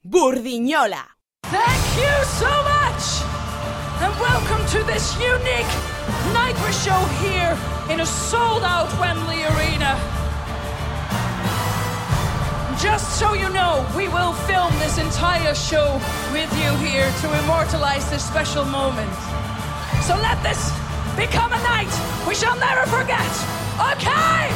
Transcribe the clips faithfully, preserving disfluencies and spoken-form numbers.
Burdignola. Thank you so much, and welcome to this unique Nightmare show here in a sold-out Wembley Arena. Just so you know, we will film this entire show with you here to immortalize this special moment. So let this become a night we shall never forget, okay?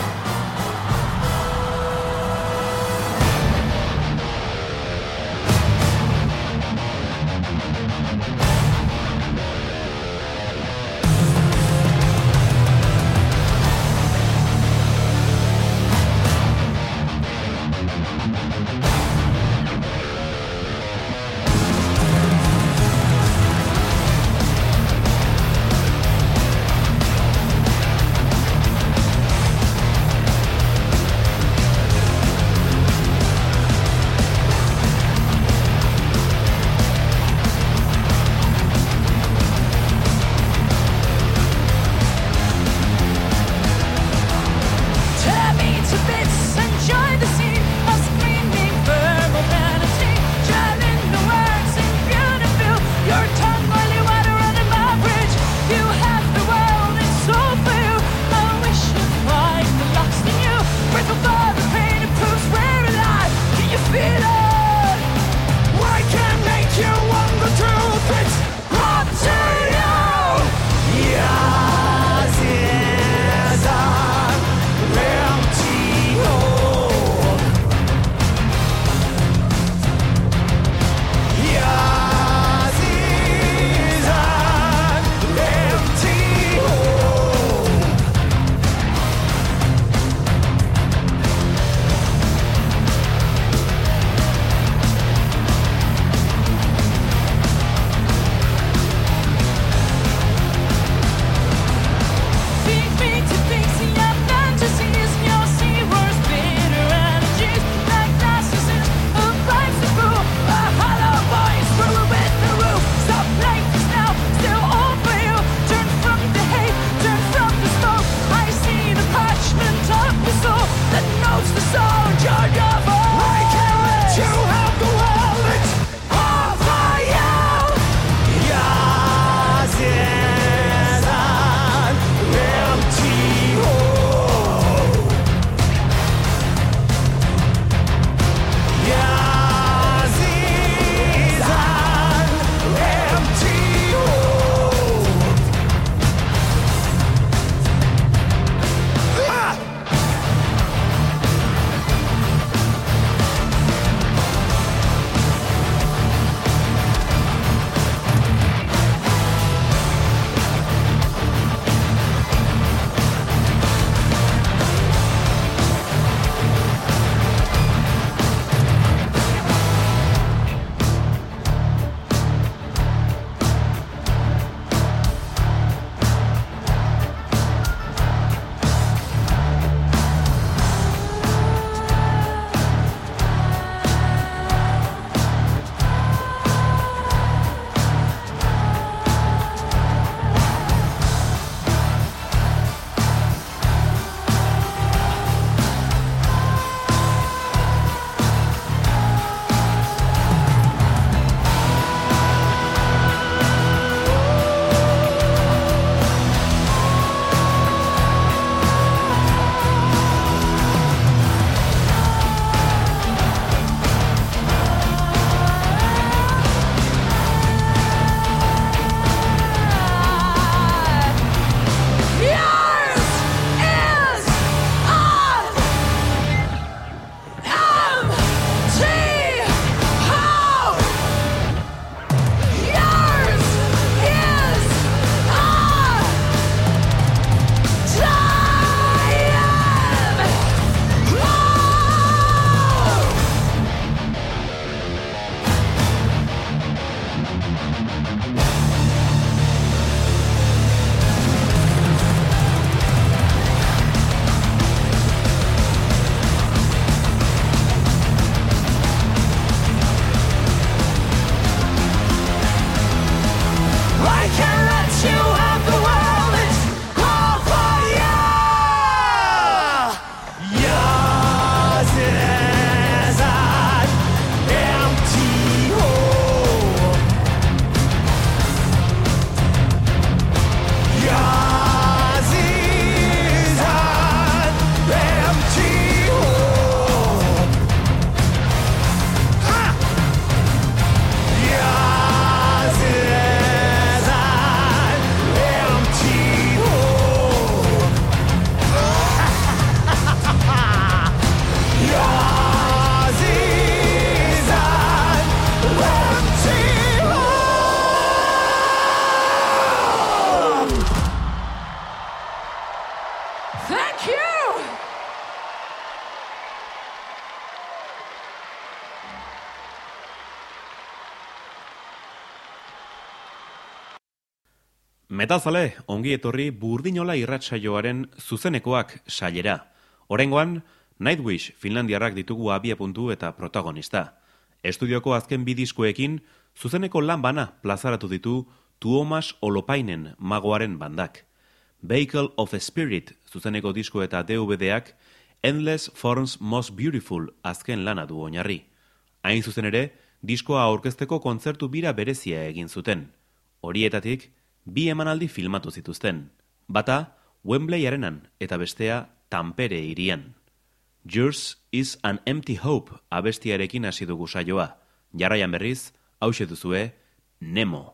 Metalzale, ongi etorri Burdinola irratsaioaren zuzenekoak sailera. Oraingoan, Nightwish Finlandiarrak ditugu abiapuntu eta protagonista. Estudioko azken bi diskoekin zuzeneko lan bana plazaratu ditu Tuomas Holopainen magoaren bandak. Vehicle of the Spirit zuzeneko disko eta D V D-ak Endless Forms Most Beautiful azken lana du oinarri. Hain zuzen ere, diskoa aurkezteko kontzertu bira berezia egin zuten. Horietatik, bi emanaldi filmatu zituzten. Bata, Wembley arenan eta bestea Tampere hirian. Yours is an empty hope abestiarekin hasi dugu saioa. Jarraian berriz, hauxe duzue, Nemo.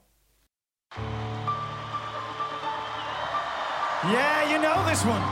Yeah, you know this one.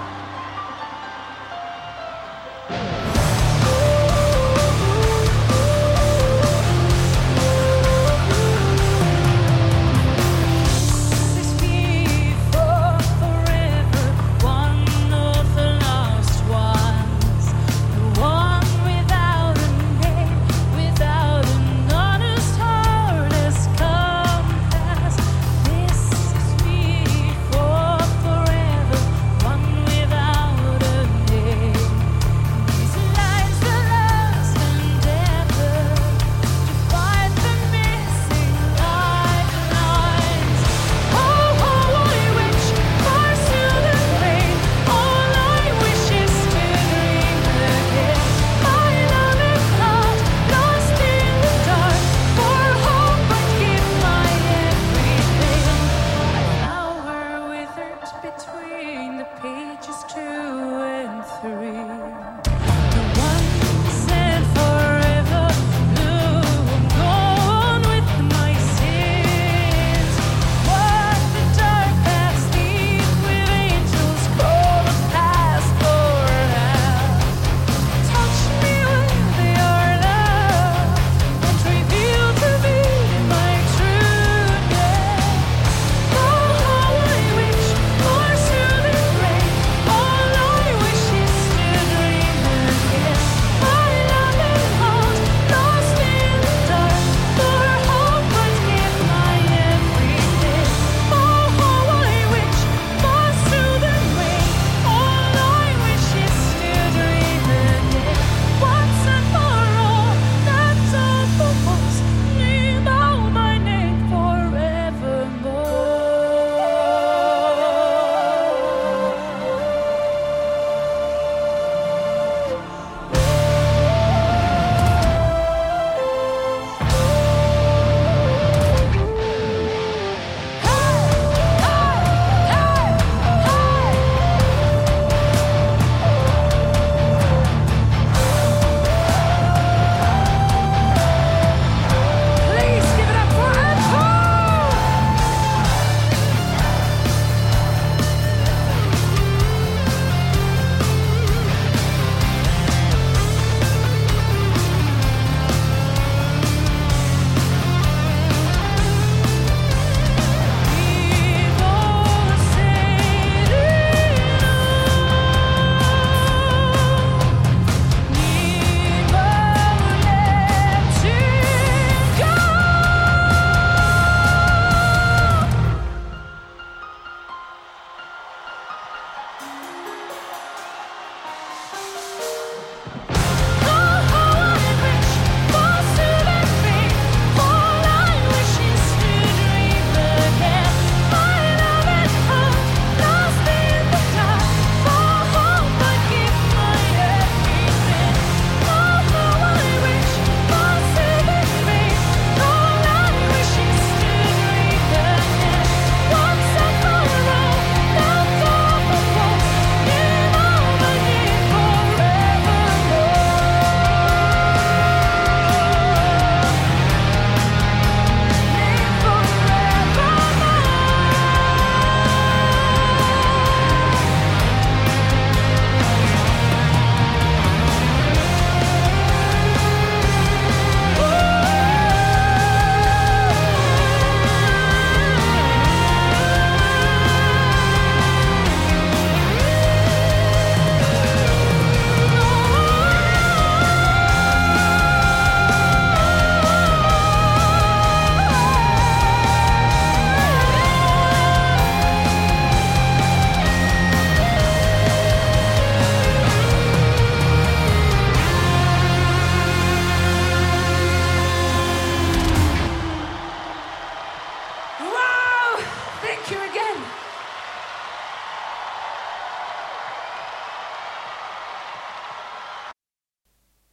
With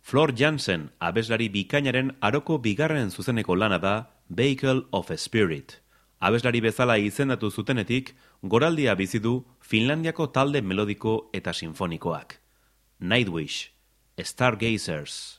Floor Jansen abeslari bikainaren aroko bigarren zuzeneko lana da Vehicle of a Spirit. Abeslari bezala izendatu zutenetik, goraldia bizi du Finlandiako talde melodiko eta sinfonikoak. Nightwish, Stargazers.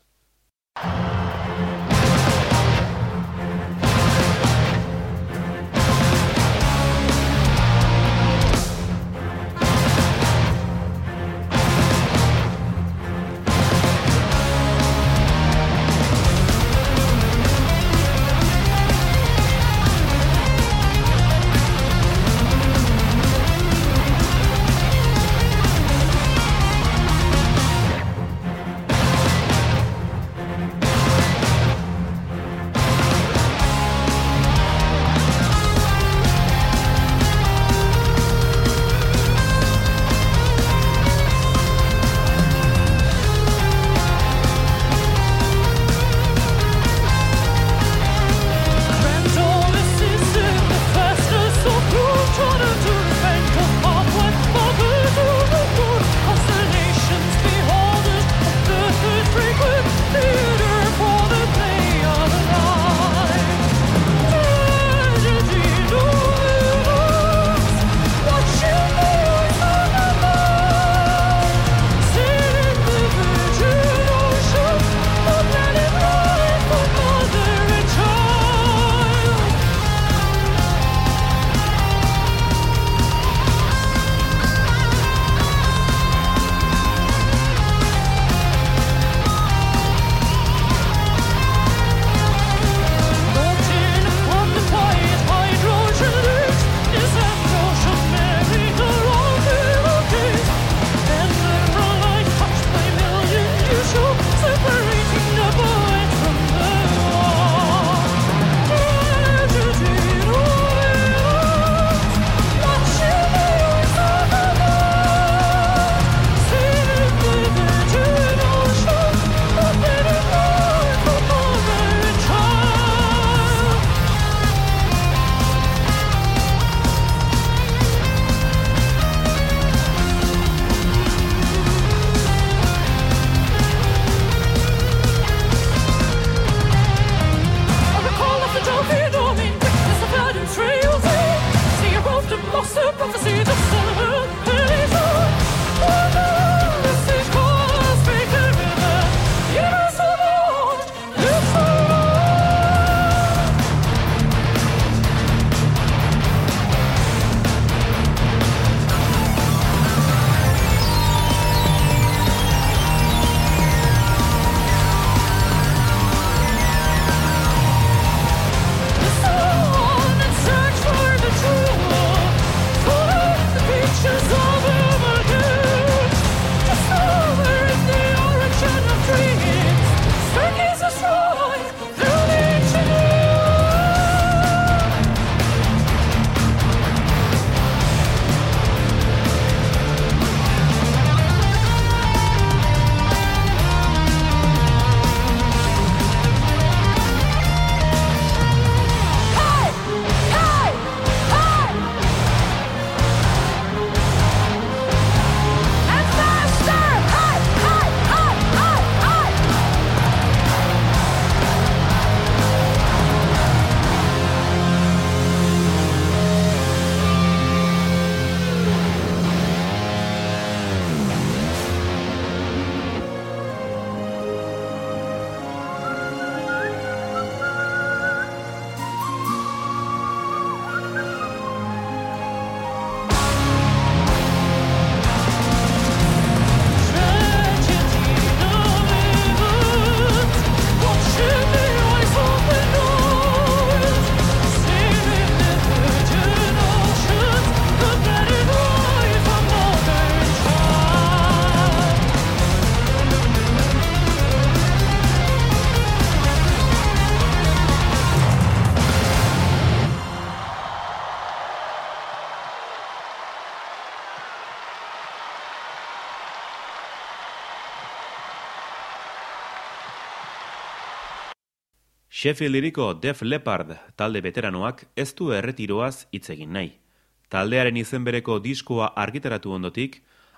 Sheffield hiriko Def Leppard talde veteranoak ez du erretiroaz hitz egin nahi. Taldearen izen bereko diskoa argitaratu ondotik,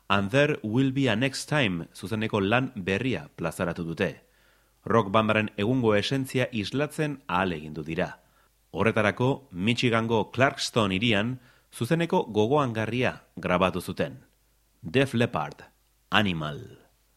And There Will Be a Next Time zuzeneko lan berria plazaratu dute. Rock bandaren egungo esentzia islatzen ahalegindu dira. Horretarako, Michigango Clarkston hirian zuzeneko gogoangarria grabatu zuten. Def Leppard, Animal.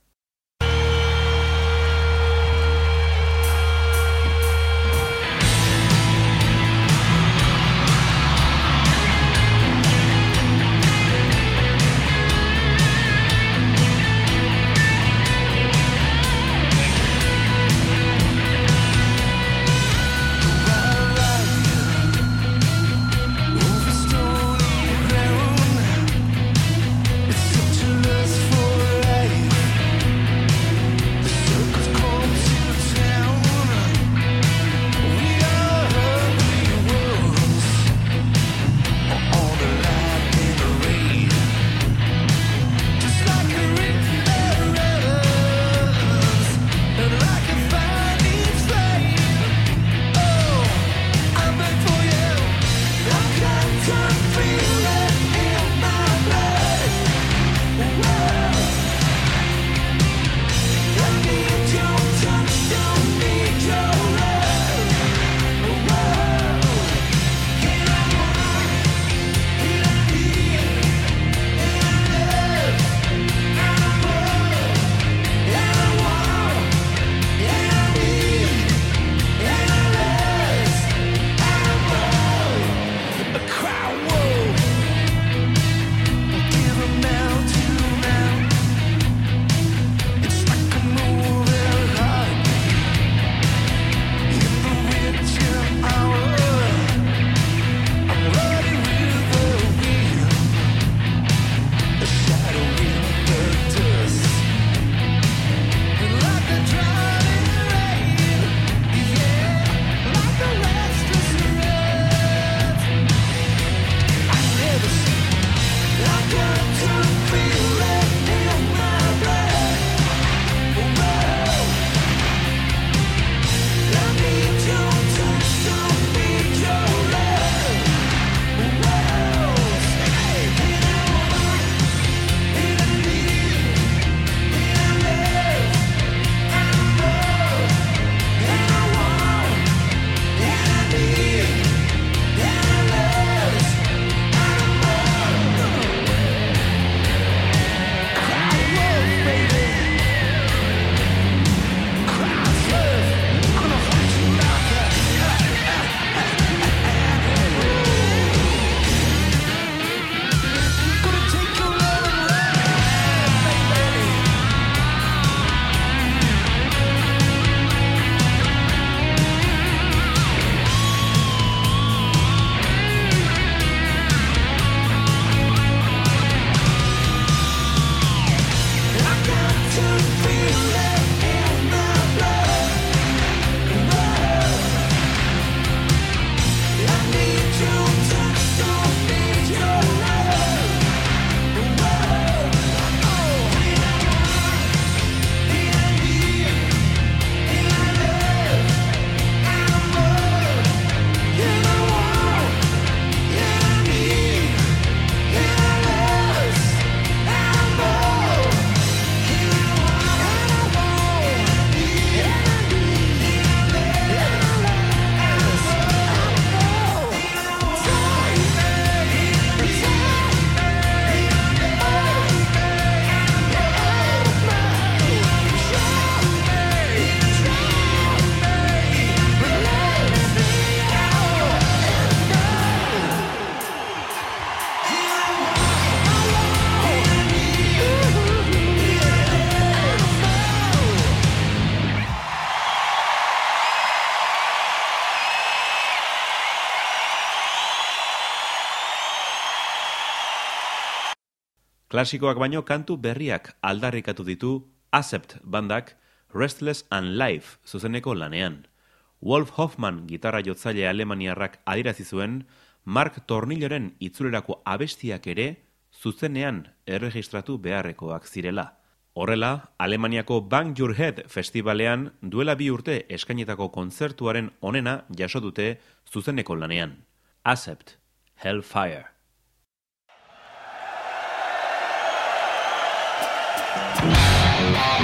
Klasikoak baino kantu berriak aldarrikatu ditu Accept bandak Restless and Life zuzeneko lanean. Wolf Hoffmann gitarra jotzaile alemaniarrak adirazi zuen Mark Tornilloren itzulerako abestiak ere zuzenean erregistratu beharrekoak zirela. Horrela, Alemaniako Bang Your Head festivalean duela bi urte eskainetako kontzertuaren onena jaso dute zuzeneko lanean. Accept, Hellfire.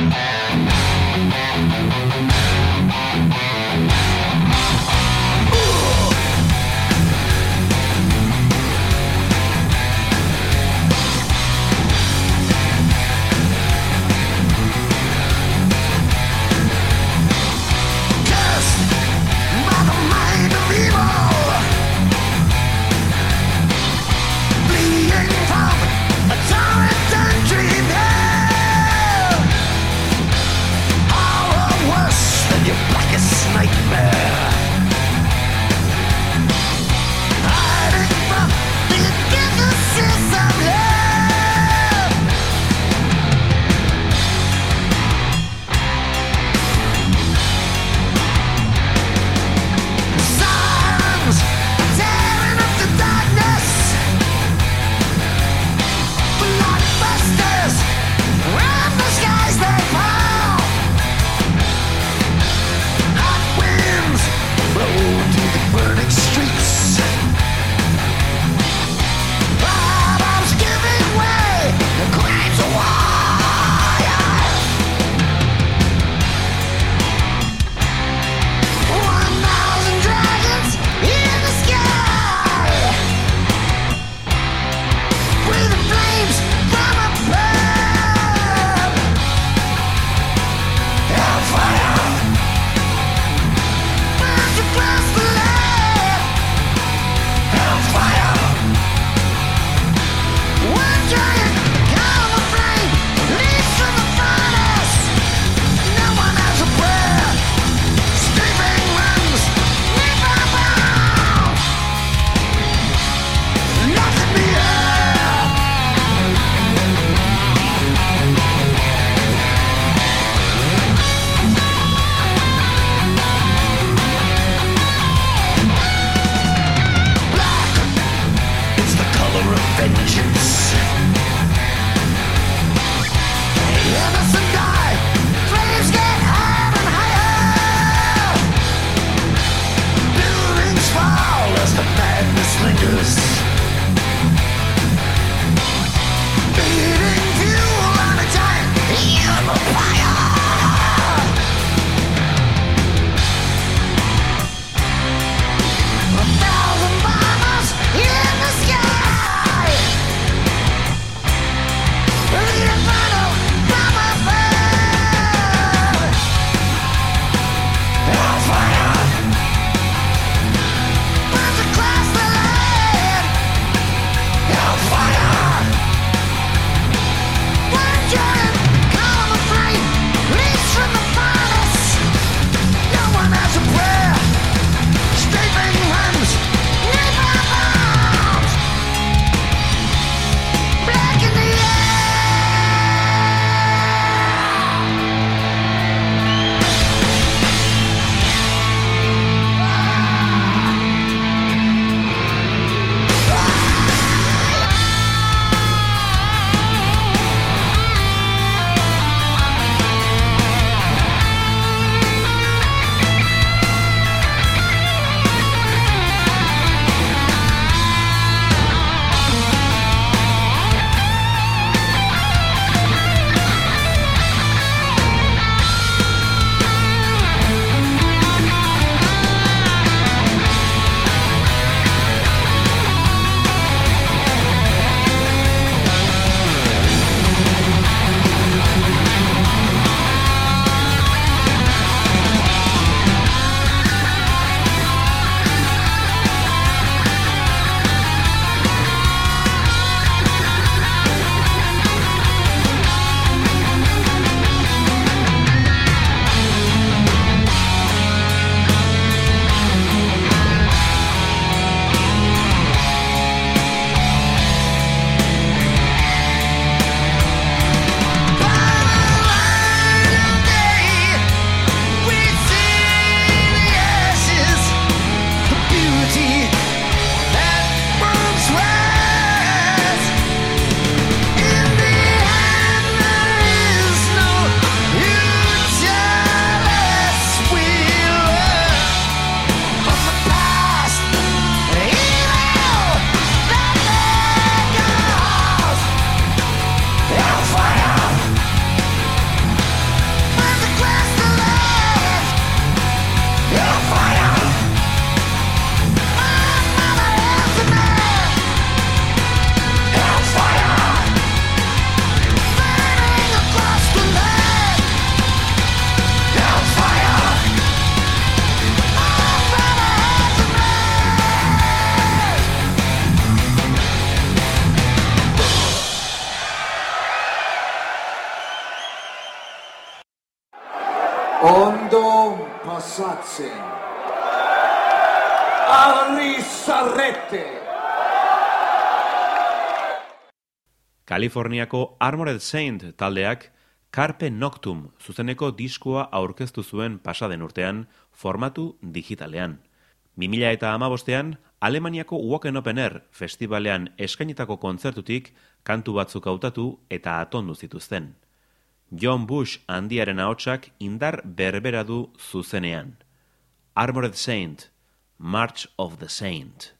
Burns across the land. Satzen. Arrisarrete. Kaliforniako Armored Saint taldeak Carpe Noctum zuzeneko diskoa aurkeztu zuen pasaden urtean formatu digitalean. bi mila hamabostean Alemaniako Wacken Open Air festivalean eskainitako kontzertutik kantu batzuk hautatu eta atondu zituzten. John Bush handiaren ahotsak indar berbera du zuzenean. Armored Saint, March of the Saint.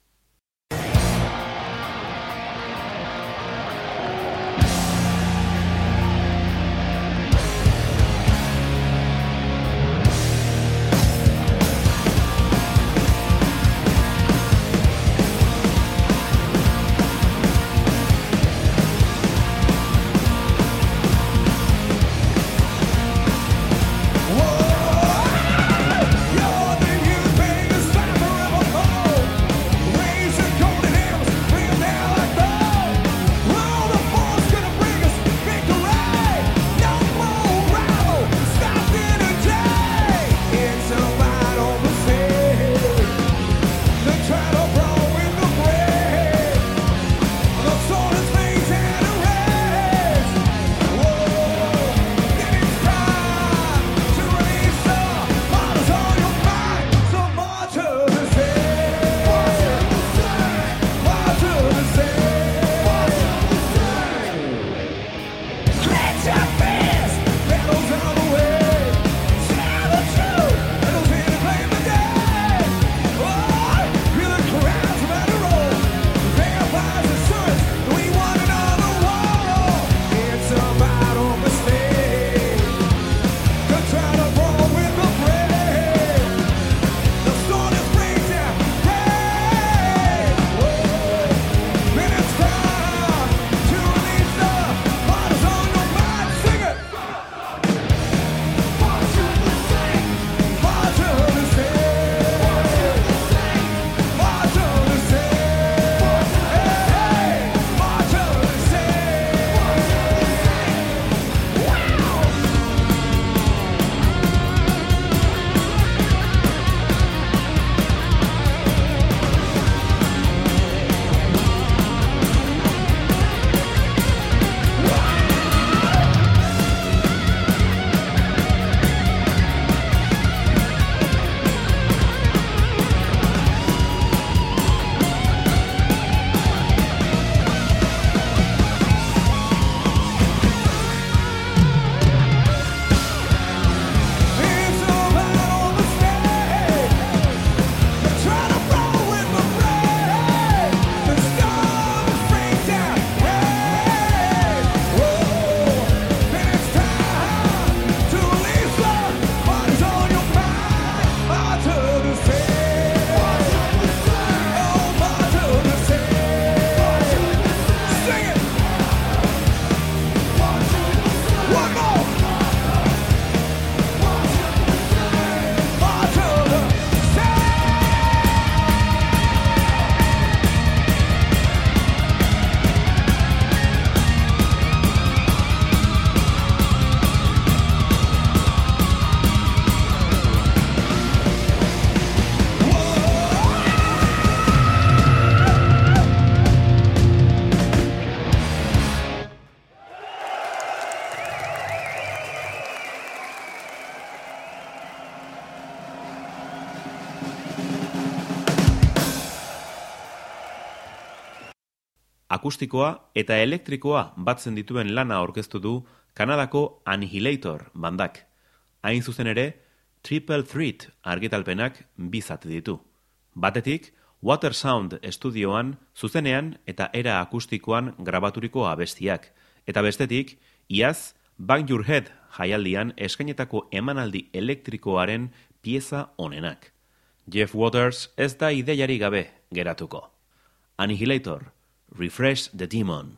akustikoa eta elektrikoa batzen dituen lana aurkeztu du Kanadako Annihilator bandak. Hain zuzen ere, Triple Threat argitalpenak bizat ditu. Batetik, Water Sound estudioan, zuzenean eta era akustikoan grabaturiko abestiak. Eta bestetik, iaz, Bang Your Head jaialdian eskainetako emanaldi elektrikoaren pieza onenak. Jeff Waters ez da ideiari gabe geratuko. Annihilator, Refresh the Demon.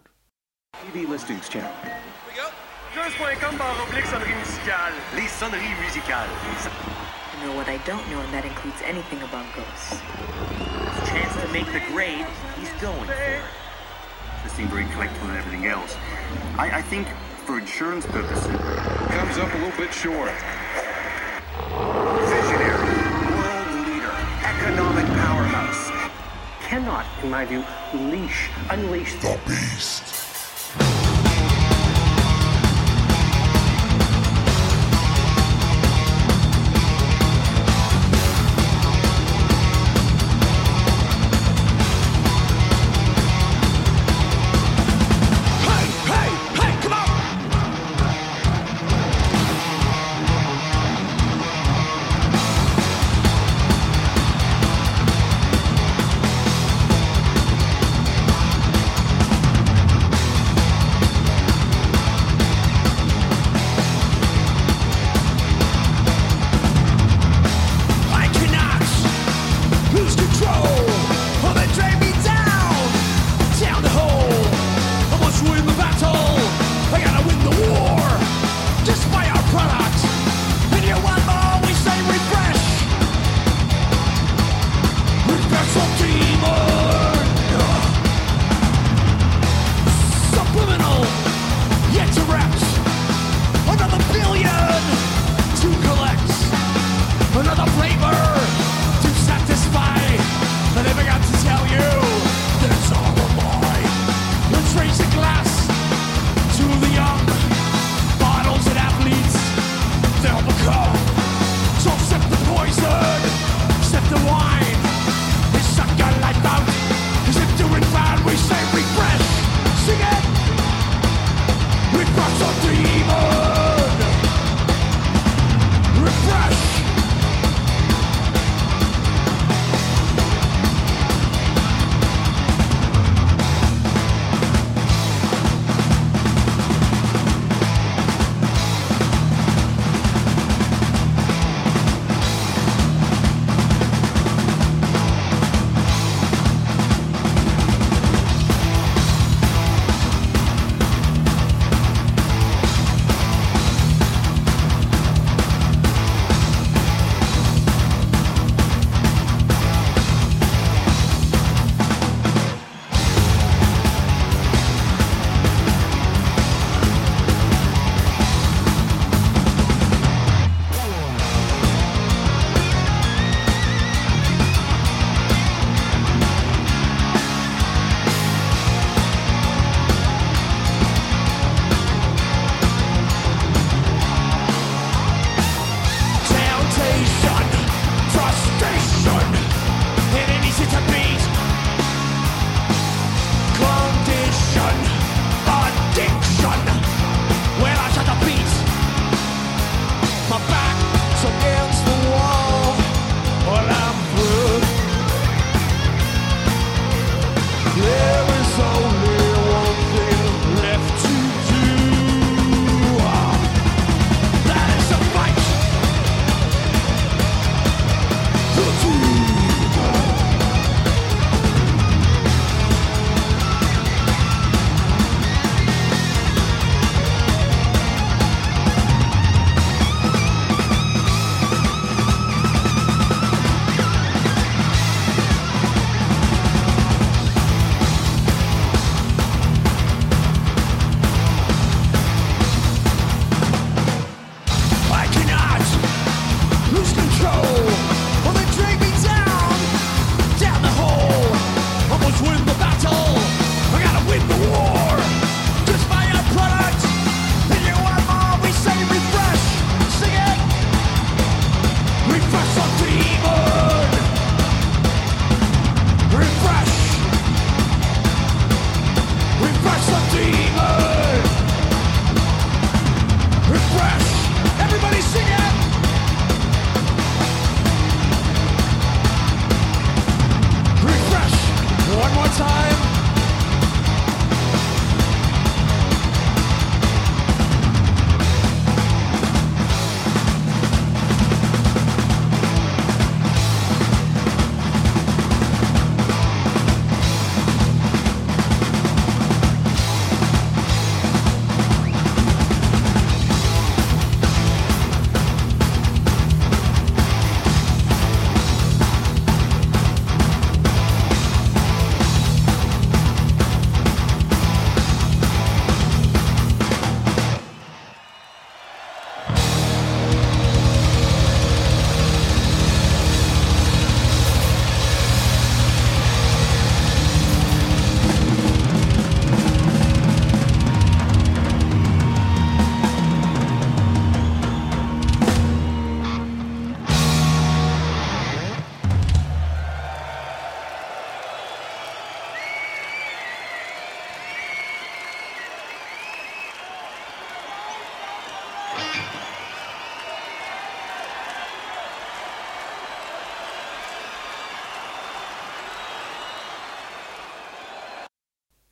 T V listings channel. Curse point com barre oblique sonnerie musicale. Les sonneries musicales. You know what I don't know, and that includes anything about ghosts. Chance to make the grade, he's going for it. This seems very collectible and everything else. I, I think for insurance purposes, Comes up a little bit short. visionary. cannot, in my view, leash, unleash the beast.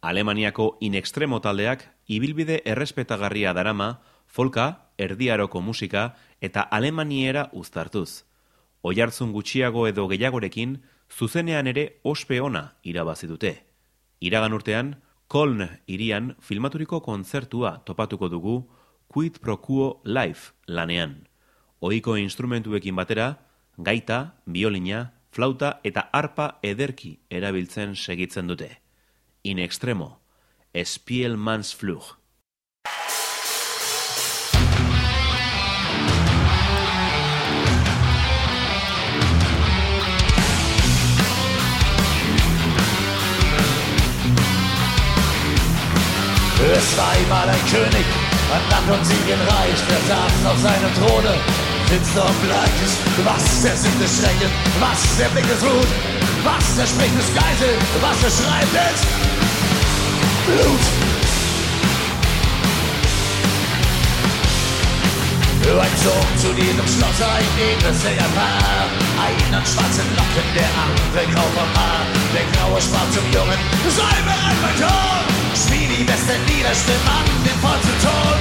Alemaniako In Extremo taldeak ibilbide errespetagarria darama, folka, erdiaroko musika eta alemaniera uztartuz. Oihartzun gutxiago edo gehiagorekin, zuzenean ere ospe ona irabazi dute. Iragan urtean, Köln hirian filmaturiko kontzertua topatuko dugu Quid Pro Quo Live lanean. Ohiko instrumentuekin batera, gaita, biolina, flauta eta arpa ederki erabiltzen segitzen dute. In Extremo, Spielmannsflug. Es war einmal ein König, ein Land und Siegenreich, der saß auf seinem Throne, finster und bleich. Was der Sinn des Schrecken, was der Blick des Wut, was der Sprich des Geisel, was der Schrei des Blut. Ein Sohn zu diesem Schloss, ein edles Ehepaar, einen schwarzen Locken, der andere grau vom Haar. Der Graue sprach zum Jungen, sei bereit, mein Sohn, spiel die besten Lieder, stimm an den vollsten Ton.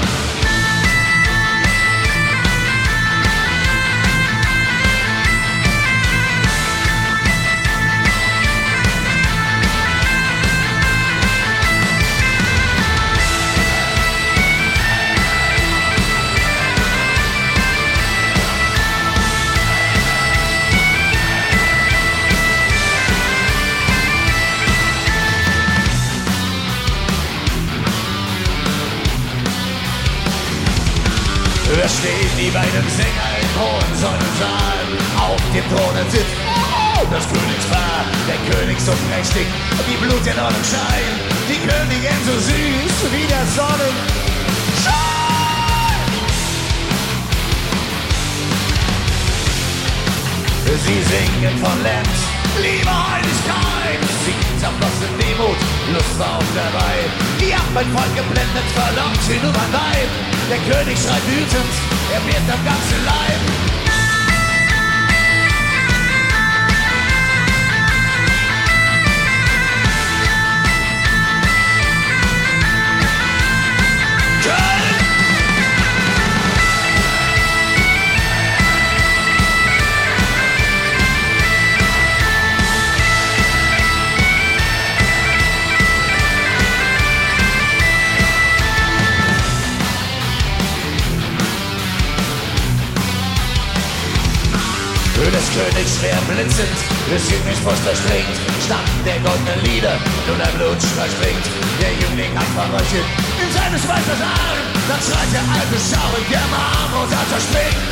Da stehen die beiden Sänger im Hohenzollernsaal. Auf dem Thron sitzt oh, das Königspaar. Der König so prächtig wie Blut in Sonnenschein. Die Königin so süß wie der Sonnenschein. Sie singen von Lenz, Liebe, Heiligkeit. Sie zerflossen Demut, Lust war auch dabei. Die haben mein Volk geblendet, verlockt sie nur mein Weib. Der König schreit wütend, er wird am ganzen Leib. Des Königs schwer blitzend, des Jünglings Brust verspringt, Stamm der goldenen Lieder, nur der Blutstrahl springt. Der Jüngling hat verröchelt in seines Meisters Arm, dann schreit der alte schaurig, der Marmor zerspringt.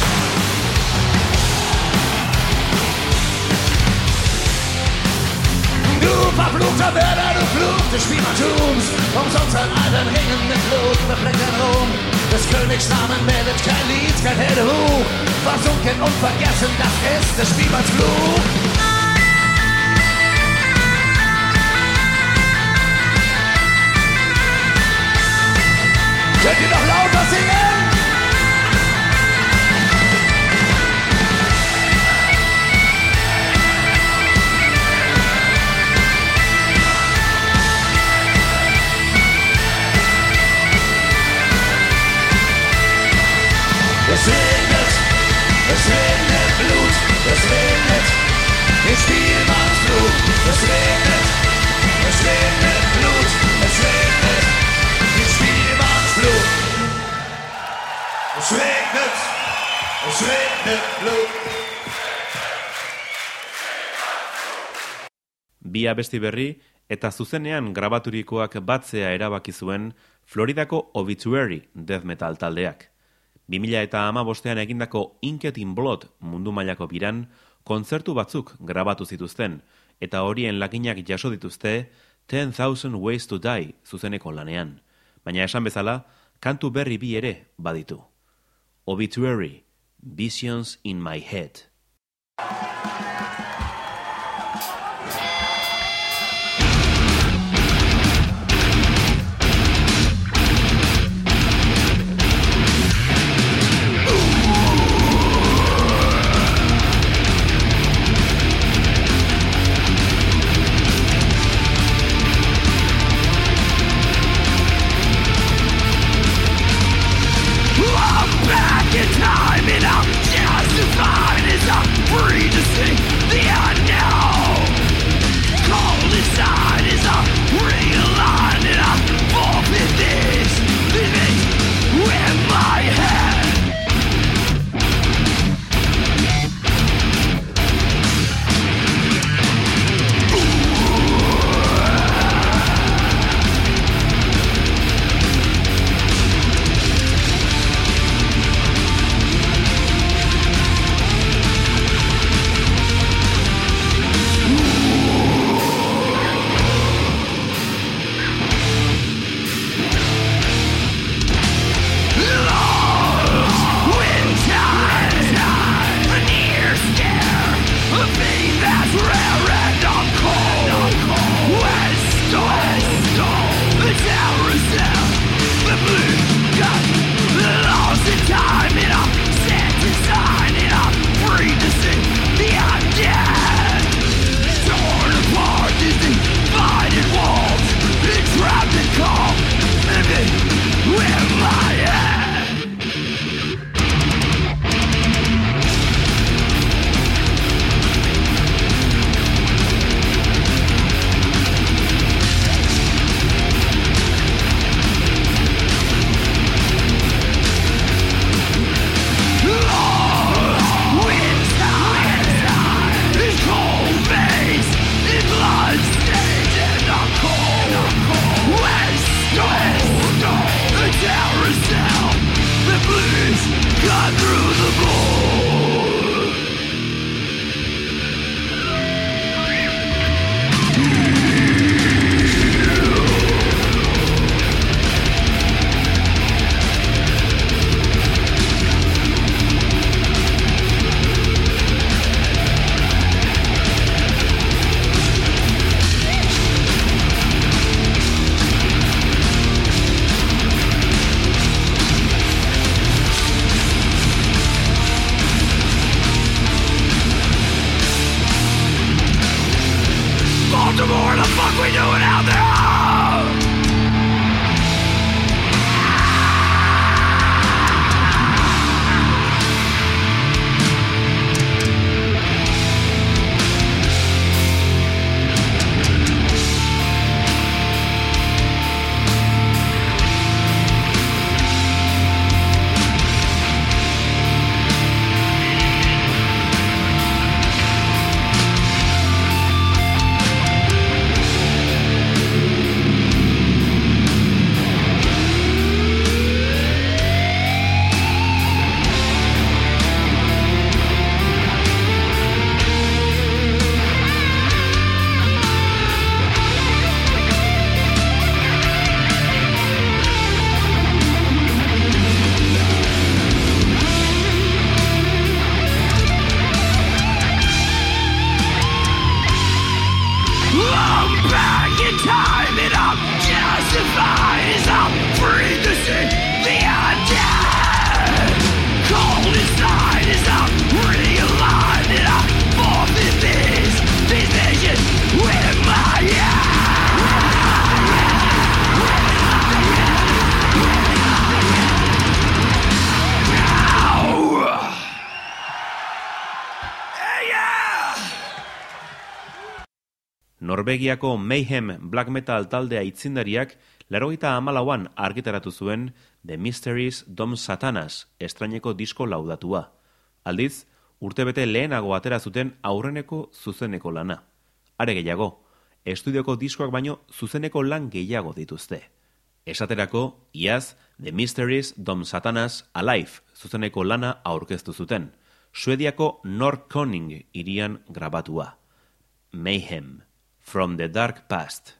Du verfluchter Mörder, du Fluch des Spielmanntums, umsonst an allen Ringen mit Blut befleckten Ruhm. Des Königs Namen meldet kein Lied, kein Heldehu, versunken und vergessen, das ist des Spielmanns Fluch. Könnt ihr noch lauter singen? Es regnet, es regnet Blut, es regnet den Spielmannsflug. Es regnet, es regnet Blut, es regnet den Spielmannsflug. Es regnet, es regnet Blut. Bi abesti berri eta zuzenean grabaturikoak batzea erabaki zuen Floridako Obituary death metal taldeak. bi mila hamabostean egindako Inked in Blood mundu mailako biran kontzertu batzuk grabatu zituzten eta horien laginak jaso dituzte ten thousand Ways to Die zuzeneko lanean. Baina esan bezala, kantu berri bi ere baditu. Obituary, Visions in My Head. fuck we doing out there? Norvegiako Mayhem black metal taldea aitzindariak laurogeita hamalauan argitaratu zuen The Mysteries Dom Satanas estraineko disko laudatua. Aldiz, urtebete lehenago atera zuten aurreneko zuzeneko lana. Are gehiago, estudioko diskoak baino zuzeneko lan gehiago dituzte. Esaterako, iaz, The Mysteries Dom Satanas Alive zuzeneko lana aurkeztu zuten, Suediako Norrköping hirian grabatua. Mayhem. From the Dark Past.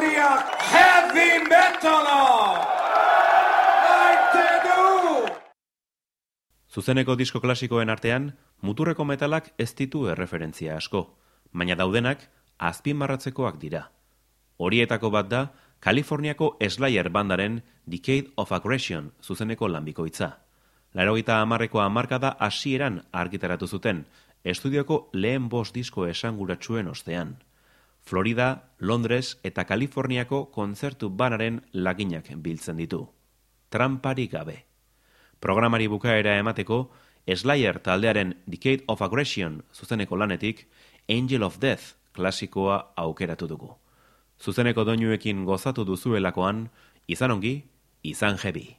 herriak heavy metala! Maite du! Zuzeneko disko klasikoen artean, muturreko metalak ez ditu erreferentzia asko, baina daudenak azpimarratzekoak dira. Horietako bat da, Kaliforniako Slayer bandaren Decade of Aggression zuzeneko lanbikoitza. Laurogeita hamarreko hamarkada hasieran argitaratu zuten, estudioko lehen bost disko esanguratsuen ostean. Florida, Londres eta Kaliforniako kontzertu banaren laginak biltzen ditu. Tramparik gabe. Programari bukaera emateko, Slayer taldearen Decade of Aggression zuzeneko lanetik Angel of Death klasikoa aukeratu dugu. Zuzeneko doinuekin gozatu duzuelakoan, izan ongi, izan heavy.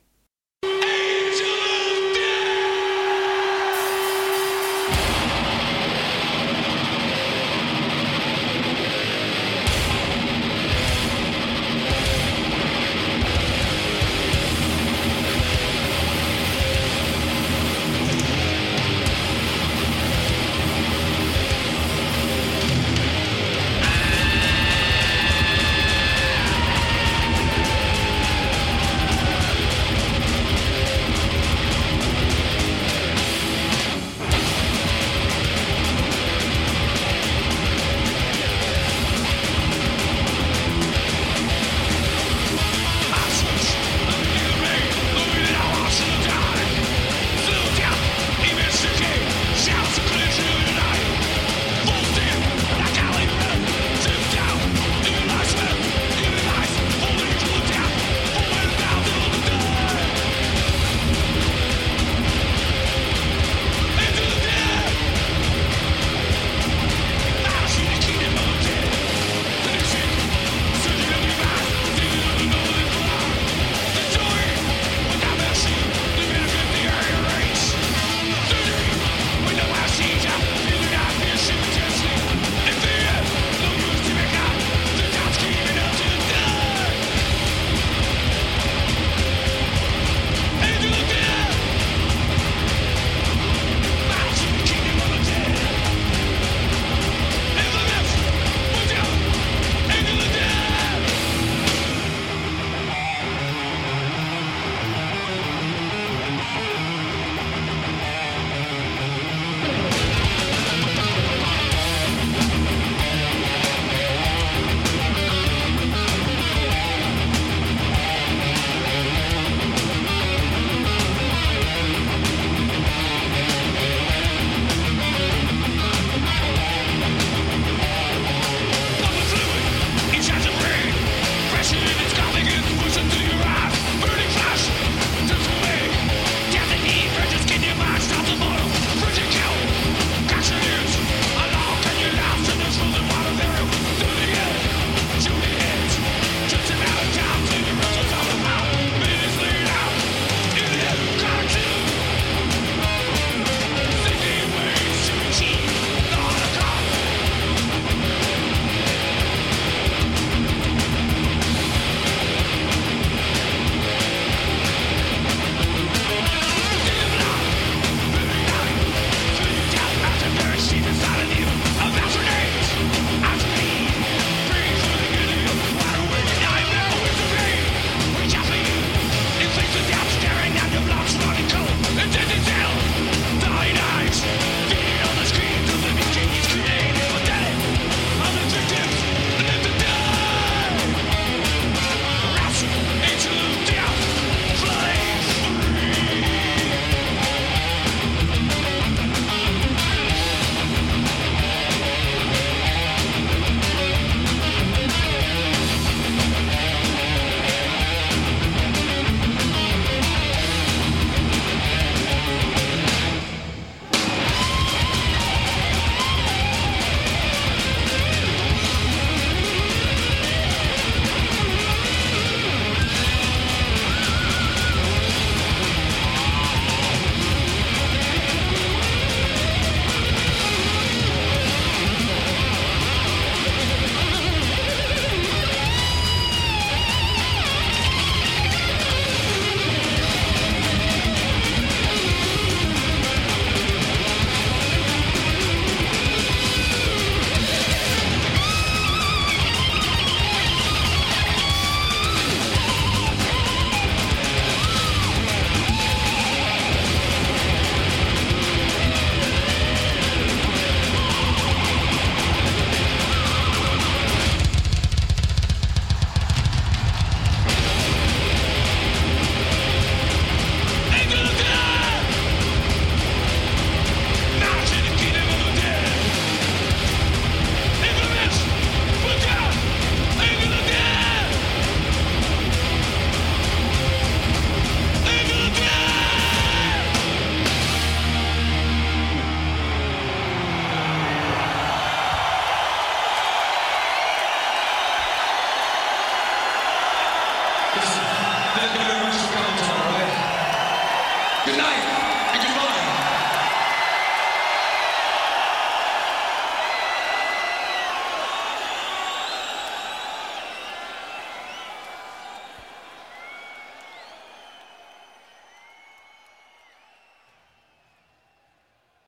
Thank you very much for coming tonight, all right? Good night.